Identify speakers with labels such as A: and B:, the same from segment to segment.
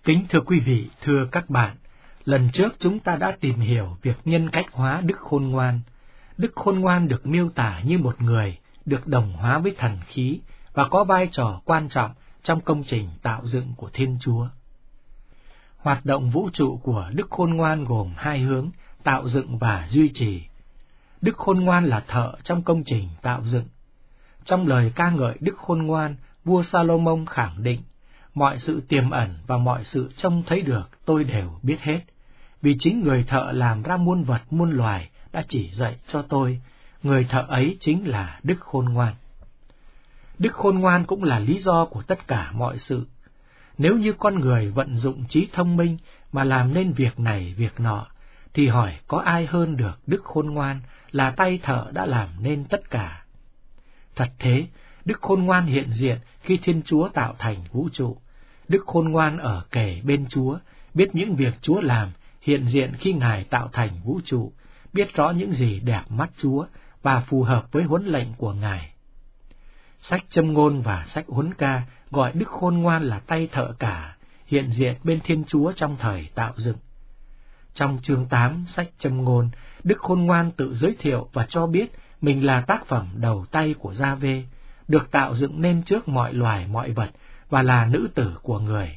A: Kính thưa quý vị, thưa các bạn, lần trước chúng ta đã tìm hiểu việc nhân cách hóa Đức Khôn Ngoan. Đức Khôn Ngoan được miêu tả như một người được đồng hóa với thần khí và có vai trò quan trọng trong công trình tạo dựng của Thiên Chúa. Hoạt động vũ trụ của Đức Khôn Ngoan gồm hai hướng, tạo dựng và duy trì. Đức Khôn Ngoan là thợ trong công trình tạo dựng. Trong lời ca ngợi Đức Khôn Ngoan, vua Salomon khẳng định, mọi sự tiềm ẩn và mọi sự trông thấy được tôi đều biết hết, vì chính người thợ làm ra muôn vật muôn loài đã chỉ dạy cho tôi, người thợ ấy chính là Đức Khôn Ngoan. Đức Khôn Ngoan cũng là lý do của tất cả mọi sự. Nếu như con người vận dụng trí thông minh mà làm nên việc này việc nọ, thì hỏi có ai hơn được Đức Khôn Ngoan là tay thợ đã làm nên tất cả. Thật thế, Đức Khôn Ngoan hiện diện khi Thiên Chúa tạo thành vũ trụ. Đức Khôn Ngoan ở kề bên Chúa, biết những việc Chúa làm, hiện diện khi Ngài tạo thành vũ trụ, biết rõ những gì đẹp mắt Chúa và phù hợp với huấn lệnh của Ngài. Sách Châm Ngôn và sách Huấn Ca gọi Đức Khôn Ngoan là tay thợ cả, hiện diện bên Thiên Chúa trong thời tạo dựng. Trong chương 8 sách Châm Ngôn, Đức Khôn Ngoan tự giới thiệu và cho biết mình là tác phẩm đầu tay của Gia-vê, được tạo dựng nên trước mọi loài mọi vật và là nữ tử của người.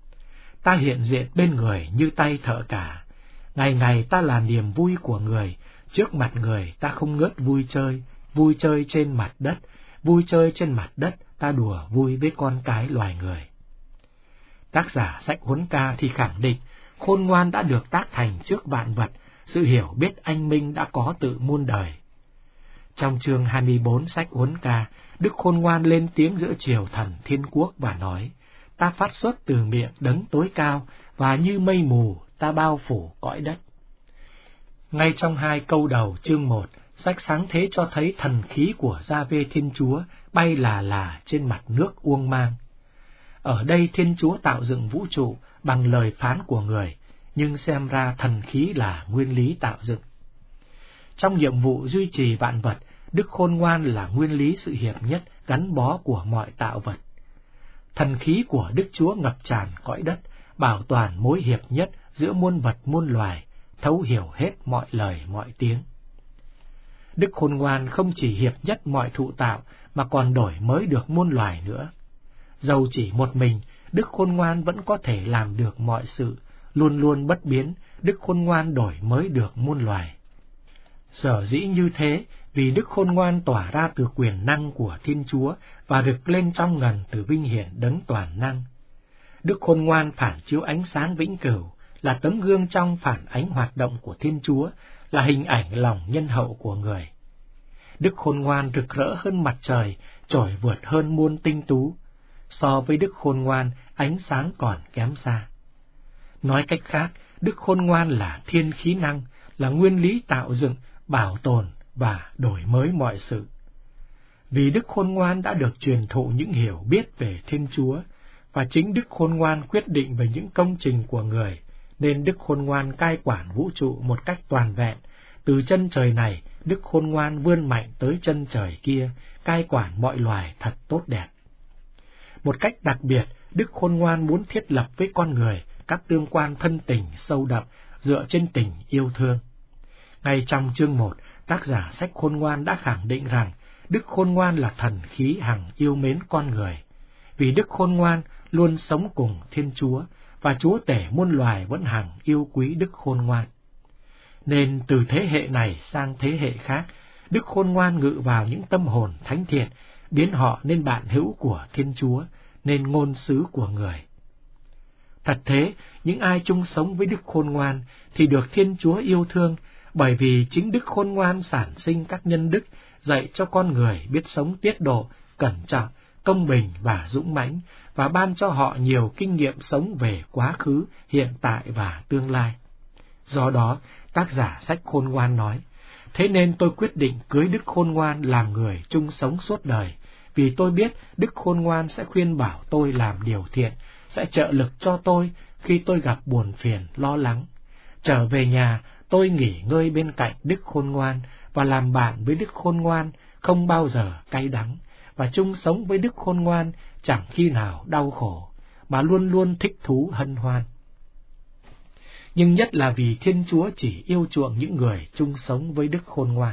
A: Ta hiện diện bên người như tay thợ cả, ngày ngày ta là niềm vui của người, trước mặt người ta không ngớt vui chơi trên mặt đất, vui chơi trên mặt đất ta đùa vui với con cái loài người. Tác giả sách Huấn Ca thì khẳng định Khôn Ngoan đã được tác thành trước vạn vật, sự hiểu biết anh minh đã có tự muôn đời. Trong chương 24 sách Huấn Ca, Đức Khôn Ngoan lên tiếng giữa triều thần thiên quốc và nói, ta phát xuất từ miệng đấng tối cao, và như mây mù ta bao phủ cõi đất. Ngay trong hai câu đầu chương 1, sách Sáng Thế cho thấy thần khí của Gia-vê Thiên Chúa bay là trên mặt nước uông mang. Ở đây Thiên Chúa tạo dựng vũ trụ bằng lời phán của người, nhưng xem ra thần khí là nguyên lý tạo dựng. Trong nhiệm vụ duy trì vạn vật, Đức Khôn Ngoan là nguyên lý sự hiệp nhất gắn bó của mọi tạo vật. Thần khí của Đức Chúa ngập tràn cõi đất, bảo toàn mối hiệp nhất giữa muôn vật muôn loài, thấu hiểu hết mọi lời mọi tiếng. Đức Khôn Ngoan không chỉ hiệp nhất mọi thụ tạo mà còn đổi mới được muôn loài nữa. Dầu chỉ một mình, Đức Khôn Ngoan vẫn có thể làm được mọi sự, luôn luôn bất biến, Đức Khôn Ngoan đổi mới được muôn loài. Sở dĩ như thế, vì Đức Khôn Ngoan tỏa ra từ quyền năng của Thiên Chúa và rực lên trong ngần từ vinh hiển đấng toàn năng. Đức Khôn Ngoan phản chiếu ánh sáng vĩnh cửu, là tấm gương trong phản ánh hoạt động của Thiên Chúa, là hình ảnh lòng nhân hậu của người. Đức Khôn Ngoan rực rỡ hơn mặt trời, trội vượt hơn muôn tinh tú. So với Đức Khôn Ngoan, ánh sáng còn kém xa. Nói cách khác, Đức Khôn Ngoan là thiên khí năng, là nguyên lý tạo dựng, bảo tồn và đổi mới mọi sự. Vì Đức Khôn Ngoan đã được truyền thụ những hiểu biết về Thiên Chúa, và chính Đức Khôn Ngoan quyết định về những công trình của người, nên Đức Khôn Ngoan cai quản vũ trụ một cách toàn vẹn. Từ chân trời này, Đức Khôn Ngoan vươn mạnh tới chân trời kia, cai quản mọi loài thật tốt đẹp. Một cách đặc biệt, Đức Khôn Ngoan muốn thiết lập với con người các tương quan thân tình sâu đậm dựa trên tình yêu thương. Ngay trong chương 1, tác giả sách Khôn Ngoan đã khẳng định rằng Đức Khôn Ngoan là thần khí hằng yêu mến con người, vì Đức Khôn Ngoan luôn sống cùng Thiên Chúa, và Chúa tể muôn loài vẫn hằng yêu quý Đức Khôn Ngoan. Nên từ thế hệ này sang thế hệ khác, Đức Khôn Ngoan ngự vào những tâm hồn thánh thiện, biến họ nên bạn hữu của Thiên Chúa, nên ngôn sứ của người. Thật thế, những ai chung sống với Đức Khôn Ngoan thì được Thiên Chúa yêu thương, bởi vì chính Đức Khôn Ngoan sản sinh các nhân đức, dạy cho con người biết sống tiết độ, cẩn trọng, công bình và dũng mãnh, và ban cho họ nhiều kinh nghiệm sống về quá khứ, hiện tại và tương lai. Do đó, tác giả sách Khôn Ngoan nói, thế nên tôi quyết định cưới Đức Khôn Ngoan làm người chung sống suốt đời, vì tôi biết Đức Khôn Ngoan sẽ khuyên bảo tôi làm điều thiện, sẽ trợ lực cho tôi khi tôi gặp buồn phiền, lo lắng. Trở về nhà, tôi nghỉ ngơi bên cạnh Đức Khôn Ngoan và làm bạn với Đức Khôn Ngoan, không bao giờ cay đắng, và chung sống với Đức Khôn Ngoan chẳng khi nào đau khổ, mà luôn luôn thích thú hân hoan. Nhưng nhất là vì Thiên Chúa chỉ yêu chuộng những người chung sống với đức khôn ngoan.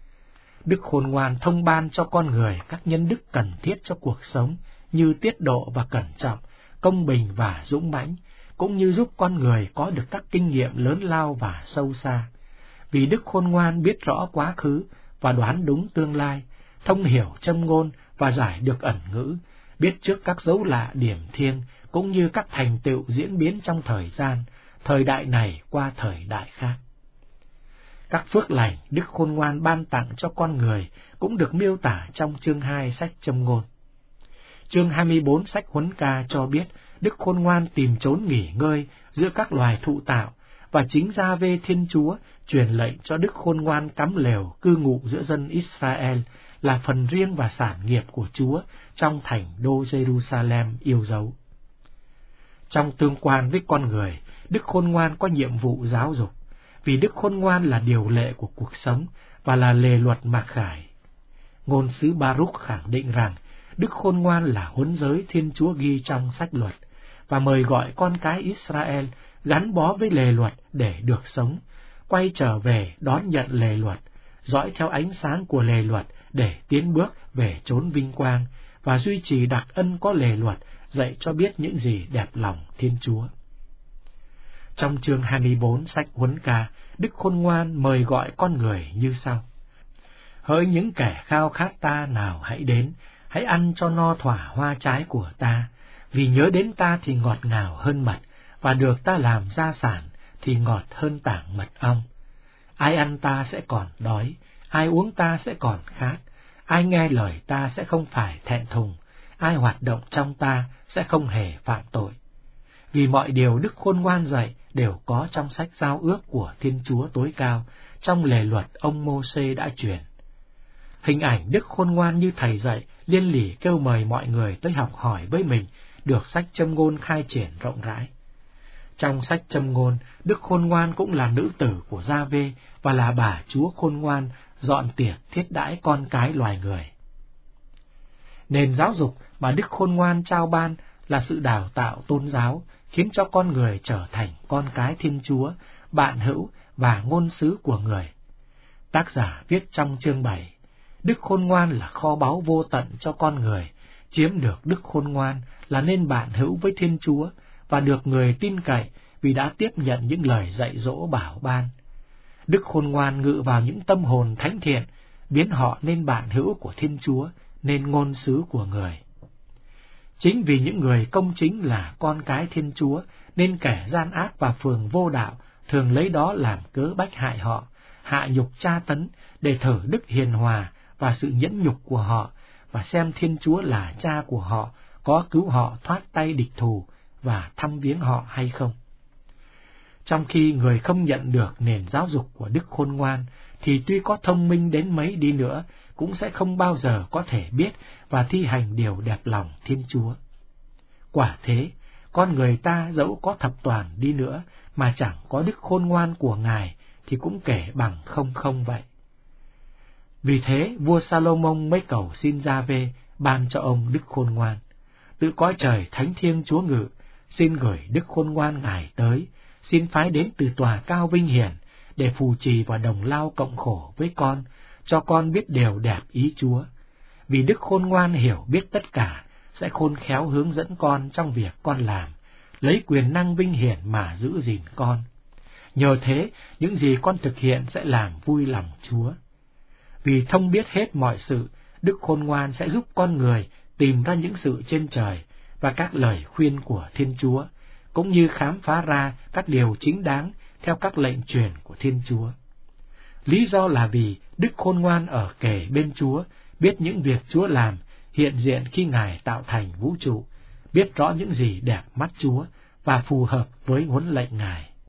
A: Đức khôn ngoan thông ban cho con người các nhân đức cần thiết cho cuộc sống như tiết độ và cẩn trọng, công bình và dũng mãnh, cũng như giúp con người có được các kinh nghiệm lớn lao và sâu xa. Vì đức khôn ngoan biết rõ quá khứ và đoán đúng tương lai, thông hiểu châm ngôn và giải được ẩn ngữ, biết trước các dấu lạ điểm thiên, cũng như các thành tựu diễn biến trong thời gian, thời đại này qua thời đại khác. Các phước lành đức khôn ngoan ban tặng cho con người cũng được miêu tả trong chương 2 sách châm ngôn. Chương 24 sách Huấn Ca cho biết đức khôn ngoan tìm chốn nghỉ ngơi giữa các loài thụ tạo, và chính Gia-vê Thiên Chúa truyền lệnh cho đức khôn ngoan cắm lều cư ngụ giữa dân Israel, là phần riêng và sản nghiệp của Chúa trong thành đô Jerusalem yêu dấu. Trong tương quan với con người, đức khôn ngoan có nhiệm vụ giáo dục, vì đức khôn ngoan là điều lệ của cuộc sống và là lề luật mặc khải. Ngôn sứ Baruch khẳng định rằng đức khôn ngoan là huấn giới Thiên Chúa ghi trong sách luật, và mời gọi con cái Israel gắn bó với lề luật để được sống, quay trở về đón nhận lề luật, dõi theo ánh sáng của lề luật để tiến bước về chốn vinh quang, và duy trì đặc ân có lề luật dạy cho biết những gì đẹp lòng Thiên Chúa. Trong chương 24 sách Huấn Ca, đức khôn ngoan mời gọi con người như sau: Hỡi những kẻ khao khát ta nào hãy đến, hãy ăn cho no thỏa hoa trái của ta, vì nhớ đến ta thì ngọt ngào hơn mật, và được ta làm gia sản thì ngọt hơn tảng mật ong. Ai ăn ta sẽ còn đói, ai uống ta sẽ còn khát, ai nghe lời ta sẽ không phải thẹn thùng, ai hoạt động trong ta sẽ không hề phạm tội. Vì mọi điều đức khôn ngoan dạy đều có trong sách giao ước của Thiên Chúa tối cao, trong lề luật ông Mô-sê đã truyền. Hình ảnh đức khôn ngoan như thầy dạy liên lỉ kêu mời mọi người tới học hỏi với mình, được sách châm ngôn khai triển rộng rãi. Trong sách châm ngôn, đức khôn ngoan cũng là nữ tử của Gia-vê và là bà Chúa khôn ngoan dọn tiệc thiết đãi con cái loài người. Nền giáo dục mà đức khôn ngoan trao ban là sự đào tạo tôn giáo, khiến cho con người trở thành con cái Thiên Chúa, bạn hữu và ngôn sứ của người. Tác giả viết trong chương 7, đức khôn ngoan là kho báu vô tận cho con người, chiếm được đức khôn ngoan là nên bạn hữu với Thiên Chúa, và được người tin cậy vì đã tiếp nhận những lời dạy dỗ bảo ban. Đức khôn ngoan ngự vào những tâm hồn thánh thiện, biến họ nên bạn hữu của Thiên Chúa, nên ngôn sứ của người. Chính vì những người công chính là con cái Thiên Chúa, nên kẻ gian ác và phường vô đạo thường lấy đó làm cớ bách hại họ, hạ nhục tra tấn để thử đức hiền hòa và sự nhẫn nhục của họ, và xem Thiên Chúa là cha của họ có cứu họ thoát tay địch thù và thăm viếng họ hay không. Trong khi người không nhận được nền giáo dục của đức khôn ngoan, thì tuy có thông minh đến mấy đi nữa, cũng sẽ không bao giờ có thể biết và thi hành điều đẹp lòng Thiên Chúa. Quả thế, con người ta dẫu có thập toàn đi nữa, mà chẳng có đức khôn ngoan của Ngài, thì cũng kể bằng không vậy. Vì thế, vua Salomon mới cầu xin Gia-vê ban cho ông đức khôn ngoan. Tự cõi trời thánh thiêng Chúa ngự, xin gửi đức khôn ngoan Ngài tới, xin phái đến từ tòa cao vinh hiển, để phù trì và đồng lao cộng khổ với con, cho con biết điều đẹp ý Chúa. Vì đức khôn ngoan hiểu biết tất cả, sẽ khôn khéo hướng dẫn con trong việc con làm, lấy quyền năng vinh hiển mà giữ gìn con. Nhờ thế, những gì con thực hiện sẽ làm vui lòng Chúa. Vì thông biết hết mọi sự, đức khôn ngoan sẽ giúp con người tìm ra những sự trên trời và các lời khuyên của Thiên Chúa, cũng như khám phá ra các điều chính đáng theo các lệnh truyền của Thiên Chúa. Lý do là vì đức khôn ngoan ở kề bên Chúa, biết những việc Chúa làm hiện diện khi Ngài tạo thành vũ trụ, biết rõ những gì đẹp mắt Chúa và phù hợp với huấn lệnh Ngài.